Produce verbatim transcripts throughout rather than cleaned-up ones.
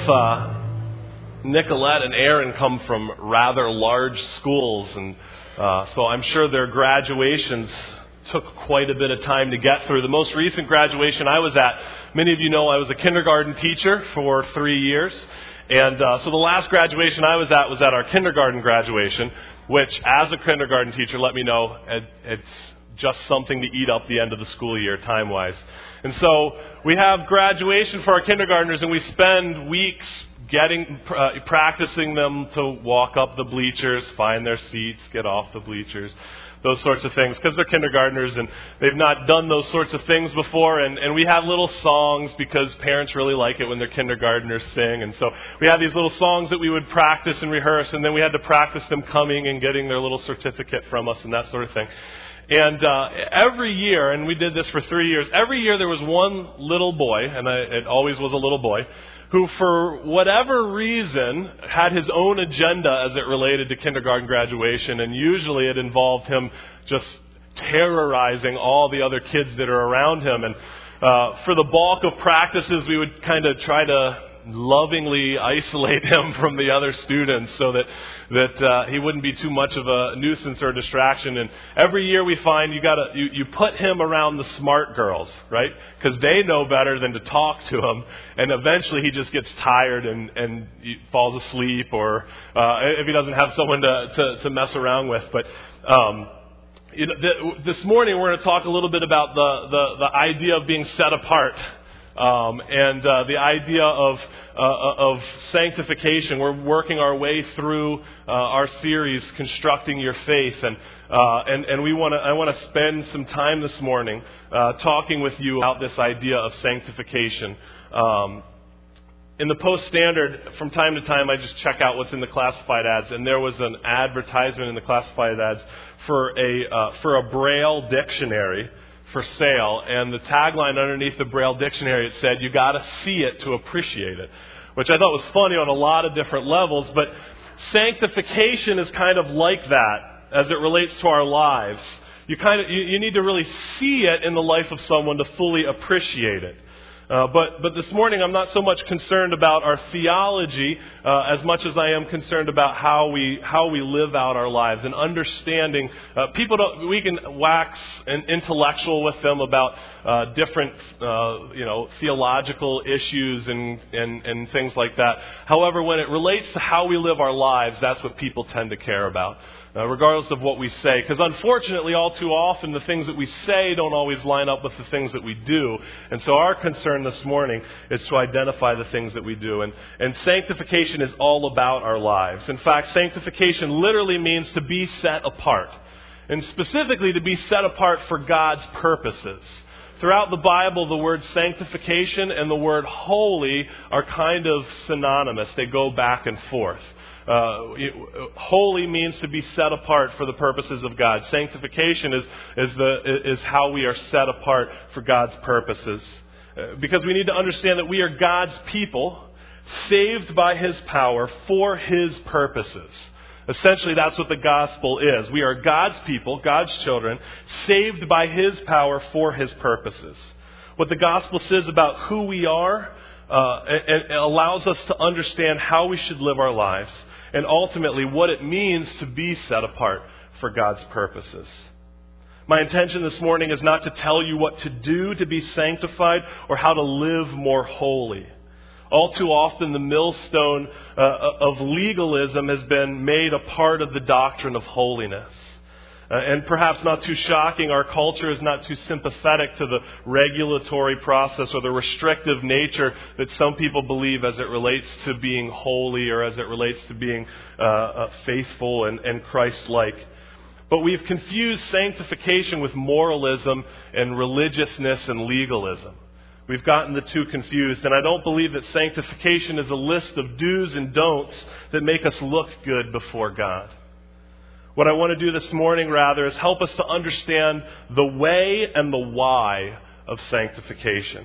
uh, Nicolette and Aaron come from rather large schools, and uh, so I'm sure their graduations took quite a bit of time to get through. The most recent graduation I was at, many of you know I was a kindergarten teacher for three years. And uh, so the last graduation I was at was at our kindergarten graduation, which as a kindergarten teacher, let me know, it, it's just something to eat up the end of the school year time-wise. And so we have graduation for our kindergartners, and we spend weeks getting uh, practicing them to walk up the bleachers, find their seats, get off the bleachers, those sorts of things, because they're kindergartners and they've not done those sorts of things before. And, and we have little songs because parents really like it when their kindergartners sing. And so we had these little songs that we would practice and rehearse, and then we had to practice them coming and getting their little certificate from us and that sort of thing. And uh, every year, and we did this for three years, every year there was one little boy, and I, it always was a little boy, who for whatever reason had his own agenda as it related to kindergarten graduation, and usually it involved him just terrorizing all the other kids that are around him. And uh, for the bulk of practices, we would kind of try to lovingly isolate him from the other students so that that uh, he wouldn't be too much of a nuisance or distraction. And every year we find you gotta you, you put him around the smart girls, right? Because they know better than to talk to him. And eventually he just gets tired and and he falls asleep, or uh, if he doesn't have someone to to, to mess around with. But um, you know, th- this morning we're going to talk a little bit about the the, the idea of being set apart. Um, and uh, the idea of uh, of sanctification. We're working our way through uh, our series, Constructing Your Faith, and uh, and and we want to. I want to spend some time this morning uh, talking with you about this idea of sanctification. Um, in the Post Standard, from time to time, I just check out what's in the classified ads, and there was an advertisement in the classified ads for a uh, for a Braille dictionary for sale, and the tagline underneath the Braille dictionary, it said, "You got to see it to appreciate it," which I thought was funny on a lot of different levels. But sanctification is kind of like that as it relates to our lives. You kind of you, you need to really see it in the life of someone to fully appreciate it. Uh, but but this morning I'm not so much concerned about our theology uh, as much as I am concerned about how we how we live out our lives and understanding. Uh, people don't. We can wax an intellectual with them about uh, different uh, you know theological issues and, and and things like that. However, when it relates to how we live our lives, that's what people tend to care about. Uh, regardless of what we say. Because unfortunately, all too often, the things that we say don't always line up with the things that we do. And so our concern this morning is to identify the things that we do. And, and sanctification is all about our lives. In fact, sanctification literally means to be set apart. And specifically to be set apart for God's purposes. Throughout the Bible, the word sanctification and the word holy are kind of synonymous. They go back and forth. Uh, holy means to be set apart for the purposes of God. Sanctification is is the is how we are set apart for God's purposes. Uh, because we need to understand that we are God's people, saved by His power for His purposes. Essentially, that's what the gospel is. We are God's people, God's children, saved by His power for His purposes. What the gospel says about who we are, uh, it, it allows us to understand how we should live our lives, and ultimately what it means to be set apart for God's purposes. My intention this morning is not to tell you what to do to be sanctified or how to live more holy. All too often the millstone uh, of legalism has been made a part of the doctrine of holiness. Uh, and perhaps not too shocking, our culture is not too sympathetic to the regulatory process or the restrictive nature that some people believe as it relates to being holy or as it relates to being uh, uh, faithful and, and Christ-like. But we've confused sanctification with moralism and religiousness and legalism. We've gotten the two confused, and I don't believe that sanctification is a list of do's and don'ts that make us look good before God. What I want to do this morning, rather, is help us to understand the way and the why of sanctification.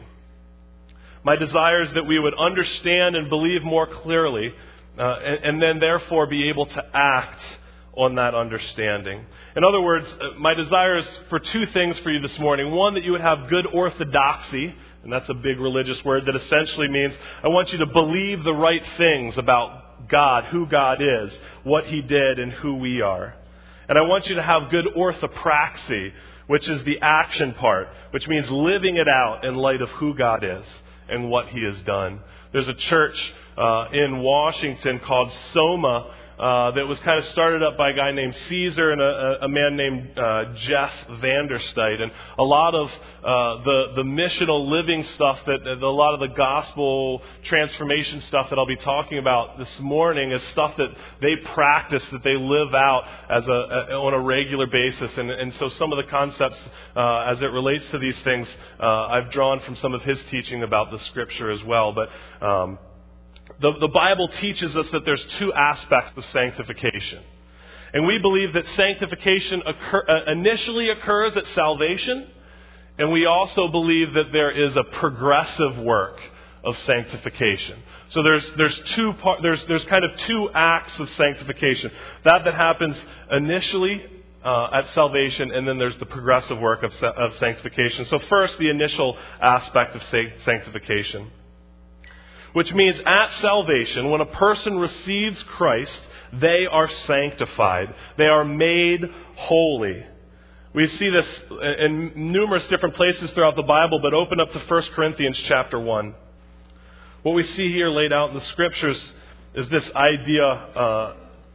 My desire is that we would understand and believe more clearly, uh, and, and then therefore be able to act on that understanding. In other words, my desire is for two things for you this morning. One, that you would have good orthodoxy, and that's a big religious word that essentially means I want you to believe the right things about God, who God is, what He did, and who we are. And I want you to have good orthopraxy, which is the action part, which means living it out in light of who God is and what He has done. There's a church uh, in Washington called Soma uh, that was kind of started up by a guy named Caesar and a, a man named uh, Jeff Vandersteit. And a lot of uh, the, the missional living stuff, that a lot of the gospel transformation stuff that I'll be talking about this morning is stuff that they practice, that they live out as a, a on a regular basis. And, and so some of the concepts uh, as it relates to these things, uh, I've drawn from some of his teaching about the Scripture as well. But um, The, the Bible teaches us that there's two aspects of sanctification. And we believe that sanctification occur, uh, initially occurs at salvation. And we also believe that there is a progressive work of sanctification. So there's there's two part, there's there's kind of two acts of sanctification. That that happens initially uh, at salvation, and then there's the progressive work of, of sanctification. So first, the initial aspect of sanctification. Which means at salvation, when a person receives Christ, they are sanctified. They are made holy. We see this in numerous different places throughout the Bible, but open up to First Corinthians chapter one. What we see here laid out in the Scriptures is this idea uh,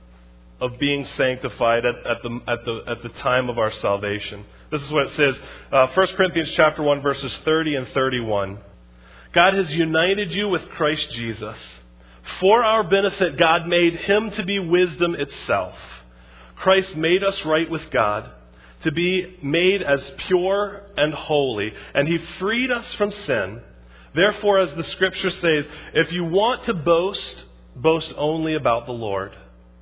of being sanctified at, at, the, at, the, at the time of our salvation. This is what it says, uh, First Corinthians chapter one, verses thirty and thirty-one. God has united you with Christ Jesus. For our benefit, God made Him to be wisdom itself. Christ made us right with God, to be made as pure and holy, and He freed us from sin. Therefore, as the Scripture says, if you want to boast, boast only about the Lord.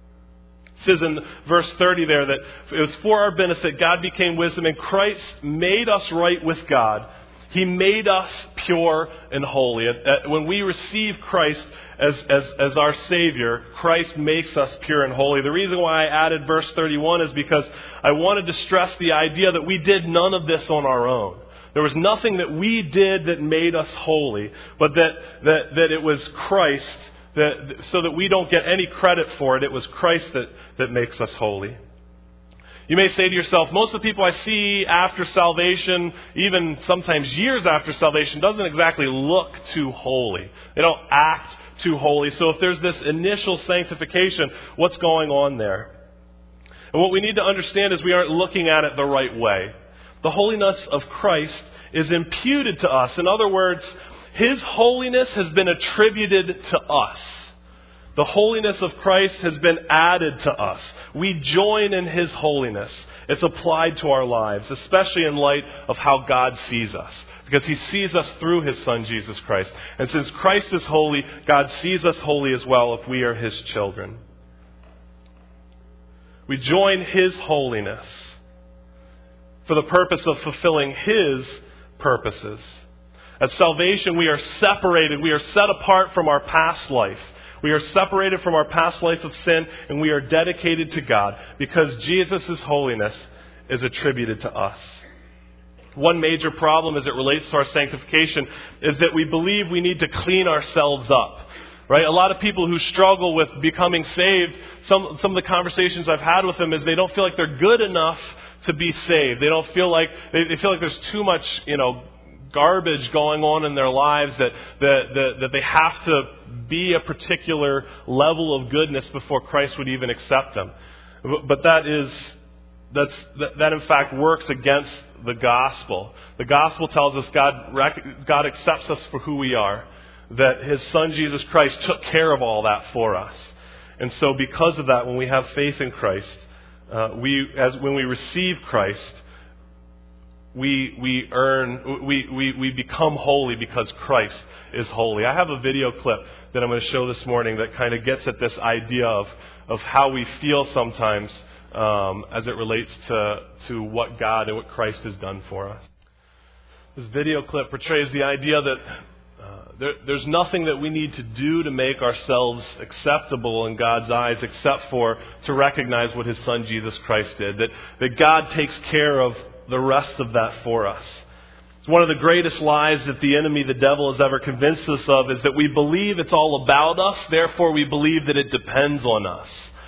It says in verse thirty there that it was for our benefit, God became wisdom, and Christ made us right with God. He made us pure and holy. When we receive Christ as, as, as our Savior, Christ makes us pure and holy. The reason why I added verse thirty-one is because I wanted to stress the idea that we did none of this on our own. There was nothing that we did that made us holy, but that, that, that it was Christ, that, so that we don't get any credit for it. It was Christ that, that makes us holy. You may say to yourself, most of the people I see after salvation, even sometimes years after salvation, doesn't exactly look too holy. They don't act too holy. So if there's this initial sanctification, what's going on there? And what we need to understand is we aren't looking at it the right way. The holiness of Christ is imputed to us. In other words, His holiness has been attributed to us. The holiness of Christ has been added to us. We join in His holiness. It's applied to our lives, especially in light of how God sees us. Because He sees us through His Son, Jesus Christ. And since Christ is holy, God sees us holy as well if we are His children. We join His holiness for the purpose of fulfilling His purposes. At salvation, we are separated. We are set apart from our past life. We are separated from our past life of sin, and we are dedicated to God because Jesus' holiness is attributed to us. One major problem as it relates to our sanctification is that we believe we need to clean ourselves up. Right? A lot of people who struggle with becoming saved, some some of the conversations I've had with them is they don't feel like they're good enough to be saved. They don't feel like they, they feel like there's too much, you know, garbage going on in their lives that, that that that they have to be a particular level of goodness before Christ would even accept them. But that is that's that, that in fact works against the gospel. The gospel tells us God God accepts us for who we are, that His Son Jesus Christ took care of all that for us. And so because of that, when we have faith in Christ, uh, we as when we receive Christ, We we earn we, we we become holy because Christ is holy. I have a video clip that I'm going to show this morning that kind of gets at this idea of of how we feel sometimes um, as it relates to to what God and what Christ has done for us. This video clip portrays the idea that uh, there, there's nothing that we need to do to make ourselves acceptable in God's eyes except for to recognize what His Son Jesus Christ did. That, that God takes care of the rest of that for us. It's one of the greatest lies that the enemy, the devil, has ever convinced us of is that we believe it's all about us, therefore we believe that it depends on us.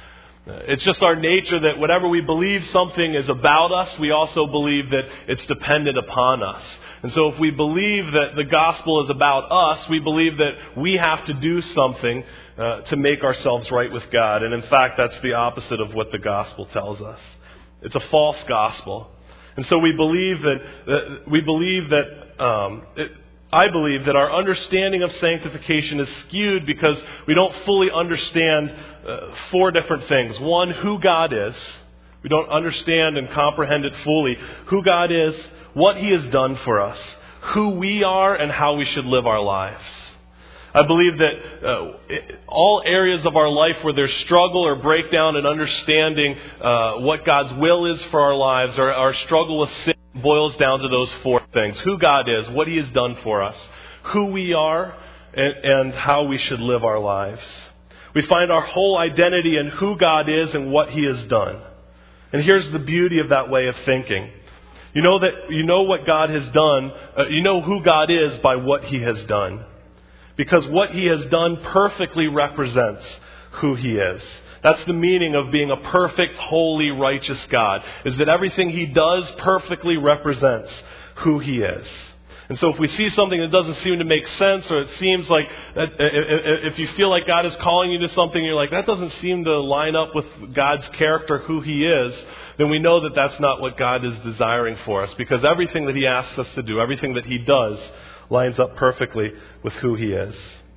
It's just our nature that whenever we believe something is about us, we also believe that it's dependent upon us. And so if we believe that the gospel is about us, we believe that we have to do something uh, to make ourselves right with God. And in fact, that's the opposite of what the gospel tells us. It's a false gospel. And so we believe that, that we believe that um, it, I believe that our understanding of sanctification is skewed because we don't fully understand uh, four different things. One, who God is. We don't understand and comprehend it fully. Who God is, what He has done for us, who we are, and how we should live our lives. I believe that uh, all areas of our life where there's struggle or breakdown in understanding uh, what God's will is for our lives, or our struggle with sin boils down to those four things. Who God is, what He has done for us, who we are, and, and how we should live our lives. We find our whole identity in who God is and what He has done. And here's the beauty of that way of thinking. You know that you know what God has done, uh, you know who God is by what He has done. Because what He has done perfectly represents who He is. That's the meaning of being a perfect, holy, righteous God, is that everything He does perfectly represents who He is. And so if we see something that doesn't seem to make sense, or it seems like, that, if you feel like God is calling you to something, you're like, that doesn't seem to line up with God's character, who He is, then we know that that's not what God is desiring for us. Because everything that He asks us to do, everything that He does, lines up perfectly with who He is.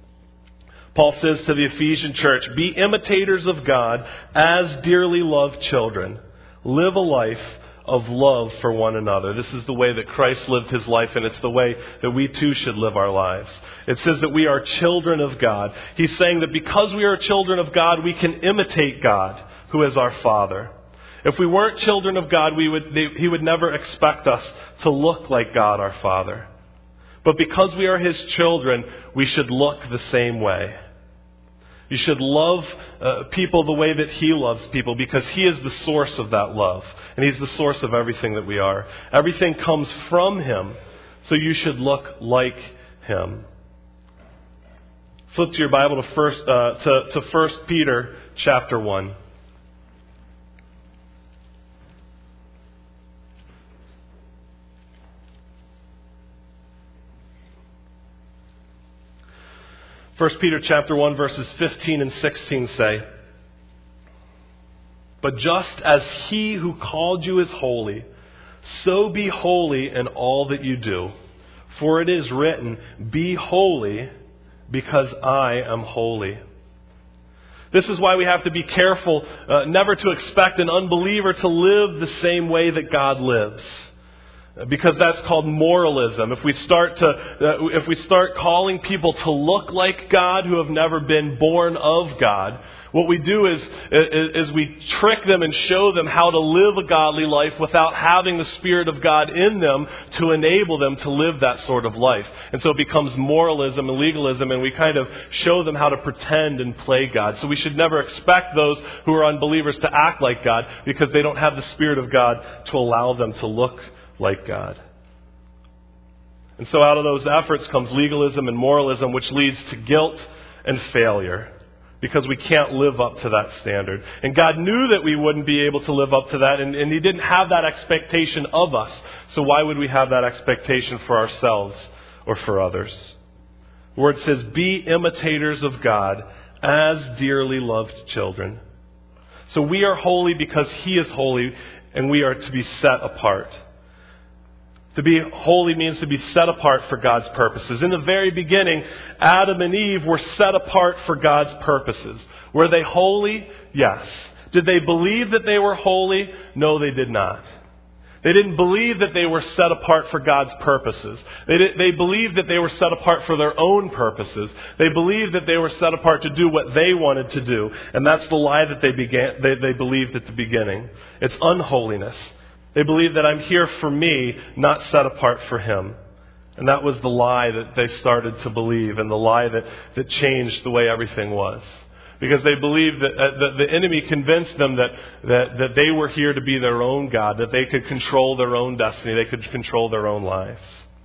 Paul says to the Ephesian church, be imitators of God as dearly loved children. Live a life of love for one another. This is the way that Christ lived His life, and it's the way that we too should live our lives. It says that we are children of God. He's saying that because we are children of God, we can imitate God, who is our Father. If we weren't children of God, we would, they, He would never expect us to look like God, our Father. But because we are His children, we should look the same way. You should love uh, people the way that He loves people, because He is the source of that love. And He's the source of everything that we are. Everything comes from Him, so you should look like Him. Flip to your Bible to first uh, to, to First Peter chapter one. First Peter chapter one verses fifteen and sixteen say, but just as He who called you is holy, so be holy in all that you do. For it is written, be holy because I am holy. This is why we have to be careful uh, never to expect an unbeliever to live the same way that God lives. Because that's called moralism. If we start to, uh, if we start calling people to look like God who have never been born of God, what we do is, is, is we trick them and show them how to live a godly life without having the Spirit of God in them to enable them to live that sort of life. And so it becomes moralism and legalism, and we kind of show them how to pretend and play God. So we should never expect those who are unbelievers to act like God, because they don't have the Spirit of God to allow them to look like God. And so out of those efforts comes legalism and moralism, which leads to guilt and failure, because we can't live up to that standard. And God knew that we wouldn't be able to live up to that, and, and He didn't have that expectation of us. So why would we have that expectation for ourselves or for others? The Word says, be imitators of God as dearly loved children. So we are holy because He is holy, and we are to be set apart. To be holy means to be set apart for God's purposes. In the very beginning, Adam and Eve were set apart for God's purposes. Were they holy? Yes. Did they believe that they were holy? No, they did not. They didn't believe that they were set apart for God's purposes. They, did, they believed that they were set apart for their own purposes. They believed that they were set apart to do what they wanted to do. And that's the lie that they, began, they, they believed at the beginning. It's unholiness. They believe that I'm here for me, not set apart for Him. And that was the lie that they started to believe, and the lie that, that changed the way everything was. Because they believed that, uh, that the enemy convinced them that, that, that they were here to be their own God, that they could control their own destiny, they could control their own lives.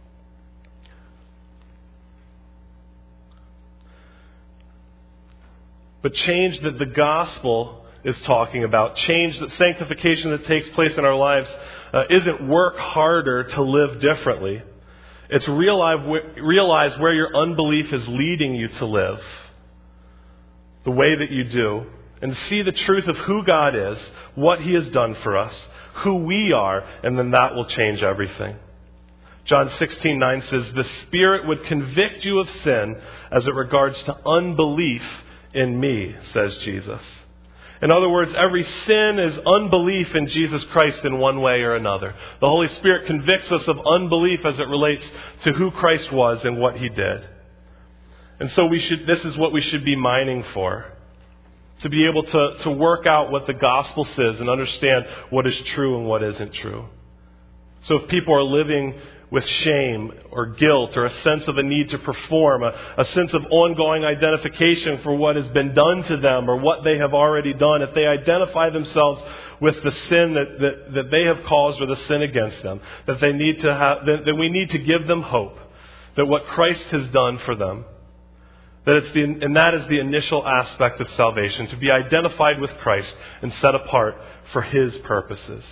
But change that the gospel is talking about, change that sanctification that takes place in our lives, uh, isn't work harder to live differently. It's realize, realize where your unbelief is leading you to live, the way that you do, and see the truth of who God is, what He has done for us, who we are, and then that will change everything. John sixteen nine says, "The Spirit would convict you of sin as it regards to unbelief in me," says Jesus. In other words, every sin is unbelief in Jesus Christ in one way or another. The Holy Spirit convicts us of unbelief as it relates to who Christ was and what He did. And so we should. This is what we should be mining for. To be able to, to work out what the gospel says and understand what is true and what isn't true. So if people are living with shame or guilt or a sense of a need to perform, a, a sense of ongoing identification for what has been done to them or what they have already done, if they identify themselves with the sin that, that, that they have caused or the sin against them, that they need to have, then, then we need to give them hope that what Christ has done for them, that it's the, and that is the initial aspect of salvation, to be identified with Christ and set apart for His purposes.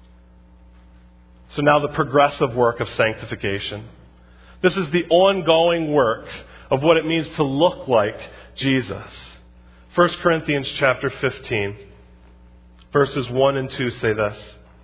So now the progressive work of sanctification. This is the ongoing work of what it means to look like Jesus. First Corinthians chapter fifteen, verses one and two say this.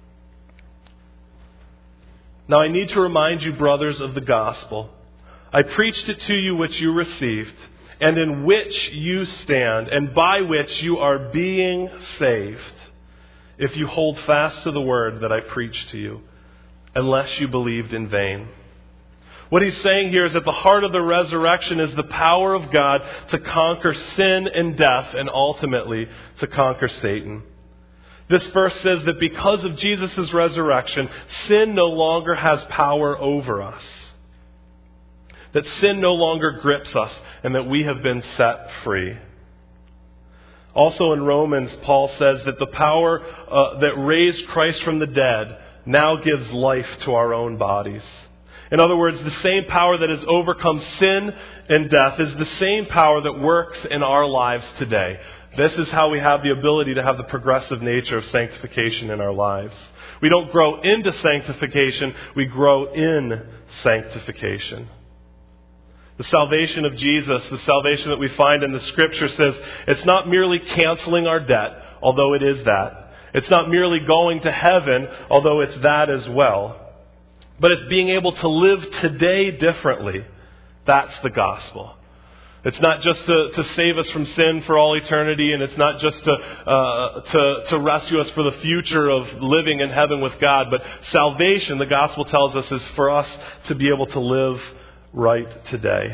"Now I need to remind you, brothers, of the gospel. I preached it to you which you received, and in which you stand, and by which you are being saved, if you hold fast to the word that I preached to you, unless you believed in vain." What he's saying here is that the heart of the resurrection is the power of God to conquer sin and death, and ultimately to conquer Satan. This verse says that because of Jesus' resurrection, sin no longer has power over us. That sin no longer grips us, and that we have been set free. Also in Romans, Paul says that the power uh, that raised Christ from the dead now gives life to our own bodies. In other words, the same power that has overcome sin and death is the same power that works in our lives today. This is how we have the ability to have the progressive nature of sanctification in our lives. We don't grow into sanctification, we grow in sanctification. The salvation of Jesus, the salvation that we find in the Scripture, says it's not merely canceling our debt, although it is that. It's not merely going to heaven, although it's that as well. But it's being able to live today differently. That's the gospel. It's not just to, to save us from sin for all eternity, and it's not just to, uh, to, to rescue us for the future of living in heaven with God. But salvation, the gospel tells us, is for us to be able to live right today.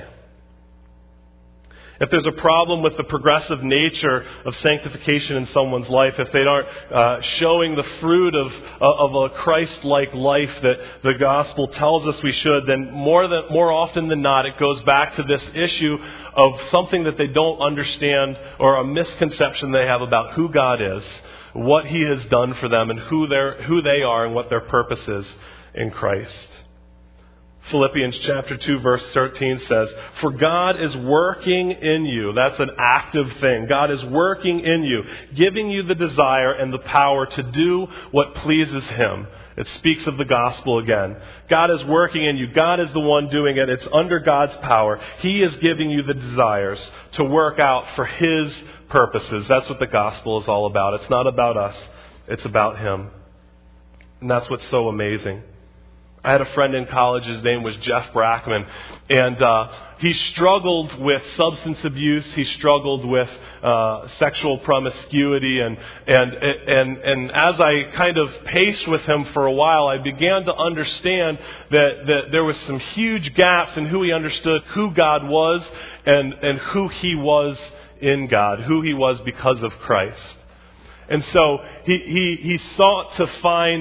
If there's a problem with the progressive nature of sanctification in someone's life, if they aren't uh, showing the fruit of, of a Christ-like life that the gospel tells us we should, then more than more often than not, it goes back to this issue of something that they don't understand, or a misconception they have about who God is, what He has done for them, and who they're who they are, and what their purpose is in Christ. Philippians chapter two verse thirteen says, "For God is working in you." That's an active thing. God is working in you, giving you the desire and the power to do what pleases Him. It speaks of the gospel again. God is working in you. God is the one doing it. It's under God's power. He is giving you the desires to work out for His purposes. That's what the gospel is all about. It's not about us. It's about Him. And that's what's so amazing. I had a friend in college, his name was Jeff Brackman, and uh, he struggled with substance abuse, he struggled with uh, sexual promiscuity, and, and, and, and as I kind of paced with him for a while, I began to understand that, that there was some huge gaps in who he understood who God was and, and who he was in God, who he was because of Christ. And so he, he, he sought to find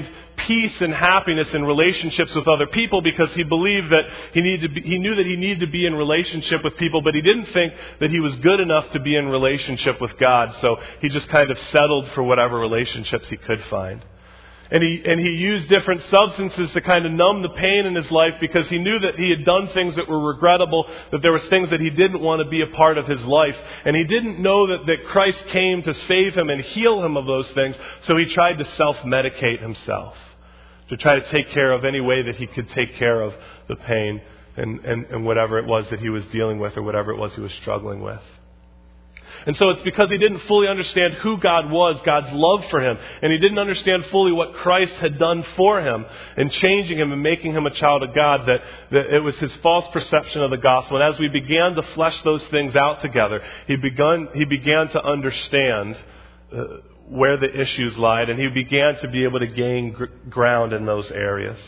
peace and happiness in relationships with other people because he believed that he needed to be, he knew that he needed to be in relationship with people, but he didn't think that he was good enough to be in relationship with God. So he just kind of settled for whatever relationships he could find. And he and he used different substances to kind of numb the pain in his life because he knew that he had done things that were regrettable, that there was things that he didn't want to be a part of his life. And he didn't know that, that Christ came to save him and heal him of those things, so he tried to self-medicate himself, to try to take care of any way that he could take care of the pain and, and, and whatever it was that he was dealing with or whatever it was he was struggling with. And so it's because he didn't fully understand who God was, God's love for him, and he didn't understand fully what Christ had done for him in changing him and making him a child of God, that, that it was his false perception of the gospel. And as we began to flesh those things out together, he begun he began to understand uh, where the issues lied, and he began to be able to gain gr- ground in those areas.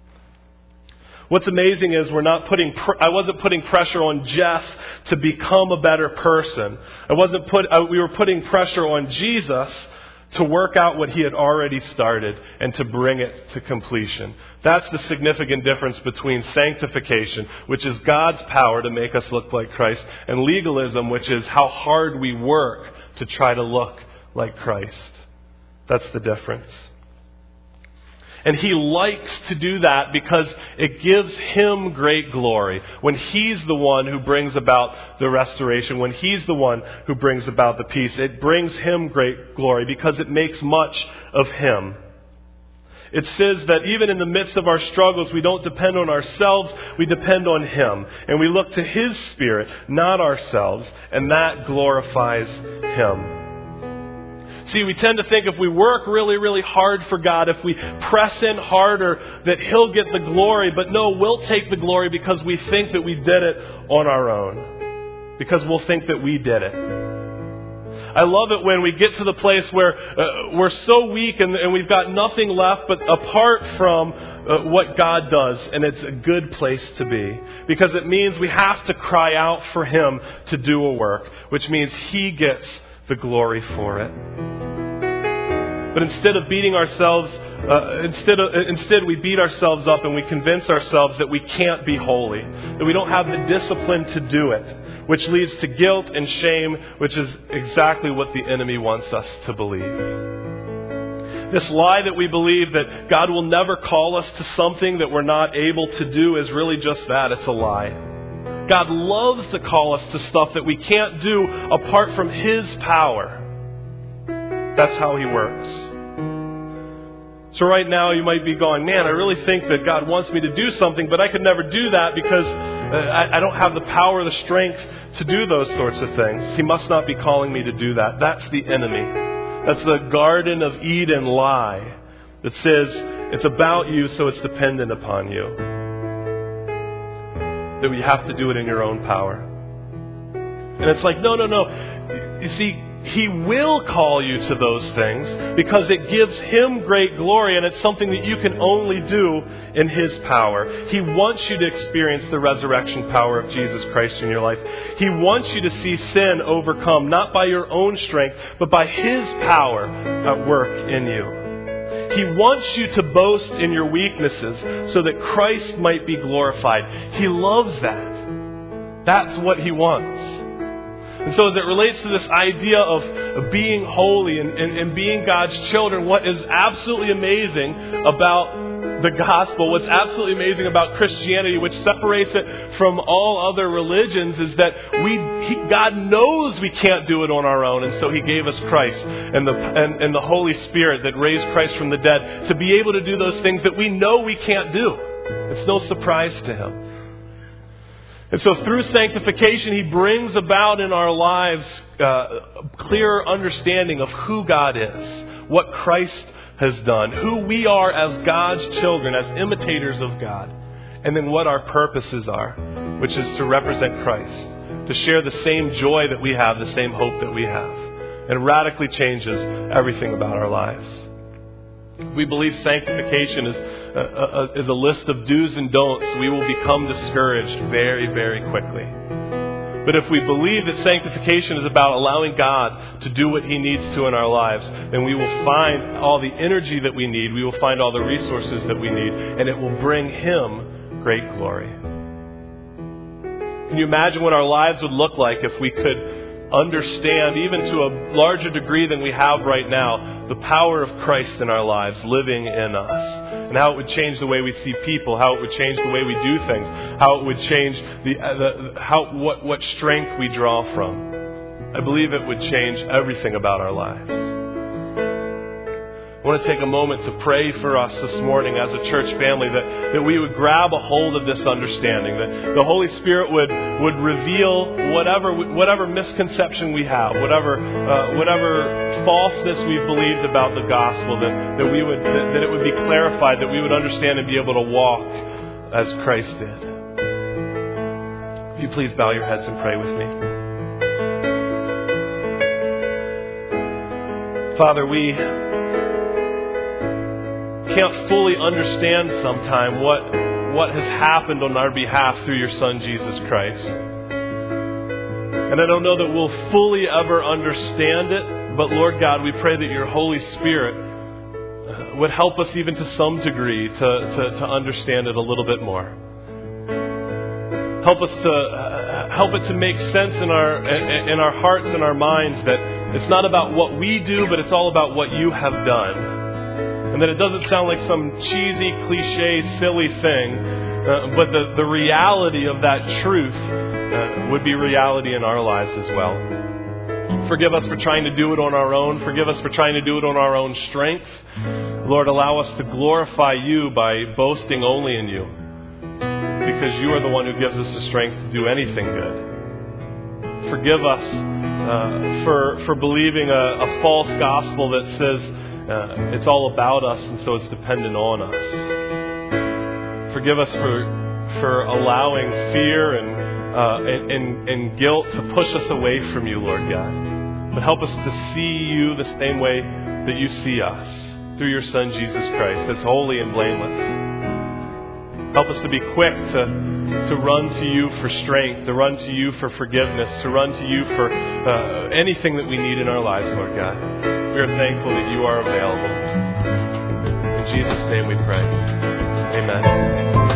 What's amazing is we're not putting. Pr- I wasn't putting pressure on Jeff to become a better person. I wasn't put. I, we were putting pressure on Jesus to work out what he had already started and to bring it to completion. That's the significant difference between sanctification, which is God's power to make us look like Christ, and legalism, which is how hard we work to try to look like Christ. That's the difference. And he likes to do that because it gives him great glory. When he's the one who brings about the restoration, when he's the one who brings about the peace, it brings him great glory because it makes much of him. It says that even in the midst of our struggles, we don't depend on ourselves, we depend on him. And we look to his Spirit, not ourselves, and that glorifies him. See, we tend to think if we work really, really hard for God, if we press in harder, that he'll get the glory. But no, we'll take the glory because we think that we did it on our own. Because we'll think that we did it. I love it when we get to the place where uh, we're so weak and, and we've got nothing left but apart from uh, what God does. And it's a good place to be. Because it means we have to cry out for him to do a work. Which means he gets the glory for it. But instead of beating ourselves, uh, instead of, instead we beat ourselves up and we convince ourselves that we can't be holy, that we don't have the discipline to do it, which leads to guilt and shame, which is exactly what the enemy wants us to believe. This lie that we believe that God will never call us to something that we're not able to do is really just that. It's a lie. God loves to call us to stuff that we can't do apart from his power. That's how he works. So right now you might be going, man, I really think that God wants me to do something, but I could never do that because I, I don't have the power or the strength to do those sorts of things. He must not be calling me to do that. That's the enemy. That's the Garden of Eden lie that says it's about you, so it's dependent upon you. That you have to do it in your own power. And it's like, no, no, no. You see, he will call you to those things because it gives him great glory, and it's something that you can only do in his power. He wants you to experience the resurrection power of Jesus Christ in your life. He wants you to see sin overcome, not by your own strength, but by his power at work in you. He wants you to boast in your weaknesses so that Christ might be glorified. He loves that. That's what he wants. And so as it relates to this idea of, of being holy and, and, and being God's children, what is absolutely amazing about the gospel, what's absolutely amazing about Christianity, which separates it from all other religions, is that we he, God knows we can't do it on our own, and so he gave us Christ and the, and, and the Holy Spirit that raised Christ from the dead to be able to do those things that we know we can't do. It's no surprise to him. And so through sanctification, he brings about in our lives uh, clearer understanding of who God is, what Christ has done, who we are as God's children, as imitators of God, and then what our purposes are, which is to represent Christ, to share the same joy that we have, the same hope that we have. And radically changes everything about our lives. We believe sanctification is a, a, is a list of do's and don'ts. We will become discouraged very, very quickly. But if we believe that sanctification is about allowing God to do what He needs to in our lives, then we will find all the energy that we need. We will find all the resources that we need. And it will bring Him great glory. Can you imagine what our lives would look like if we could understand, even to a larger degree than we have right now, the power of Christ in our lives living in us, and how it would change the way we see people, how it would change the way we do things, how it would change the, uh, the how what what strength we draw from. I believe it would change everything about our lives. I want to take a moment to pray for us this morning as a church family, that, that we would grab a hold of this understanding, that the Holy Spirit would would reveal whatever whatever misconception we have, whatever uh, whatever falseness we've believed about the gospel, that, that we would that, that it would be clarified, that we would understand and be able to walk as Christ did. If you please bow your heads and pray with me. Father, we can't fully understand sometime what what has happened on our behalf through your Son, Jesus Christ. And I don't know that we'll fully ever understand it, but Lord God, we pray that your Holy Spirit would help us even to some degree to, to, to understand it a little bit more. Help us to uh, help it to make sense in our in our hearts and our minds that it's not about what we do, but it's all about what you have done. And that it doesn't sound like some cheesy, cliche, silly thing, uh, but the, the reality of that truth uh, would be reality in our lives as well. Forgive us for trying to do it on our own. Forgive us for trying to do it on our own strength. Lord, allow us to glorify you by boasting only in you, because you are the one who gives us the strength to do anything good. Forgive us uh, for, for believing a, a false gospel that says, Uh, it's all about us, and so it's dependent on us. Forgive us for for allowing fear and, uh, and, and and guilt to push us away from you, Lord God. But help us to see you the same way that you see us, through your Son, Jesus Christ, as holy and blameless. Help us to be quick to, to run to you for strength, to run to you for forgiveness, to run to you for uh, anything that we need in our lives, Lord God. We are thankful that you are available. In Jesus' name we pray. Amen.